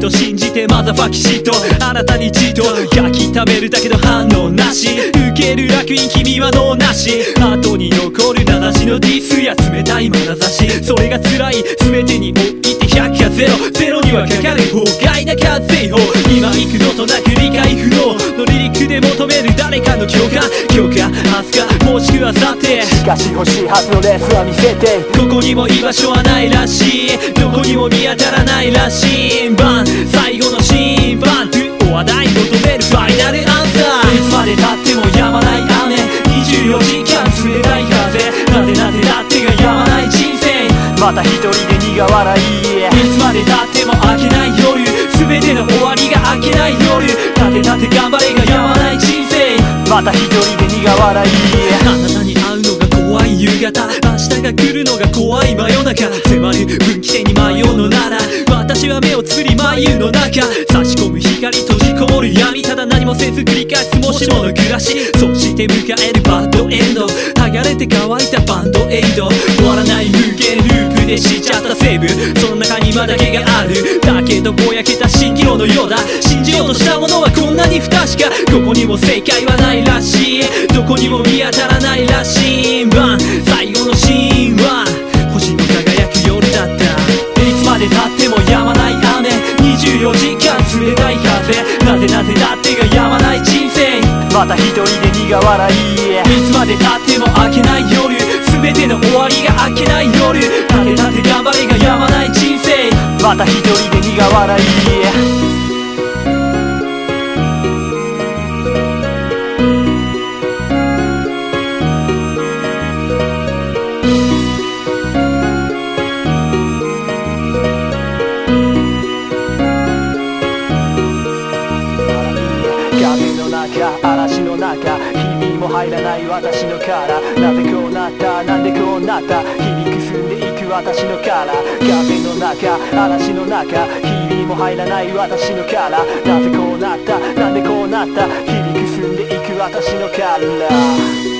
と信じてマザファキシットあなたにじっと焼き食べるだけど反応なし受ける楽園君は脳なし後に残る名指しのディスや冷たい眼差しそれが辛い全てにおいて100か0にはかかる法外な活性法今幾度となく理解不能のリリックで求める誰かの共感今日か明日もしくはさてしかし欲しいはずのレースは見せてここにも居場所はないらしいどこにも見当たらないらしい晩最後の審判お話題求めるファイナルアンサーいつまでたっても止まない雨24時間冷たい風なでなでだってが止まない人生また一人で苦笑いいつまでたっても明けない夜全ての終わりが明けない夜立て立て頑張れが止まない人生また一人で苦笑いあなたに会うのが怖い夕方明日が来るのが怖い真夜中迫る分岐点に迷うのなら私は目をつぶり眉の中差し込む光閉じこもる闇ただ何もせず繰り返すもしもの暮らしそして迎えるバッドエンド剥がれて乾いたバンドエイド終わらない無限ループでしちゃったセーブその中に今だけがあるだけどぼやけた蜃気楼のようだ信じようとしたものはこんなに不確かここにも正解はないらしいどこにも見当たらないらしい晩最後のシーンは星の輝く夜だったいつまでたっても止まない雨24時間冷たい風なぜなぜだってが止まない人生また一人で苦笑いいつまでたっても明けない夜全ての終わりが明けない夜立て立て頑張れが止まない人生また一人で苦笑い風の中嵐の中君も入らない私の殻なぜこうなったなんでこうなった日々くすんでいく私の殻風の中嵐の中君も入らない私の殻なぜこうなったなんでこうなった日々くすんでいく私の殻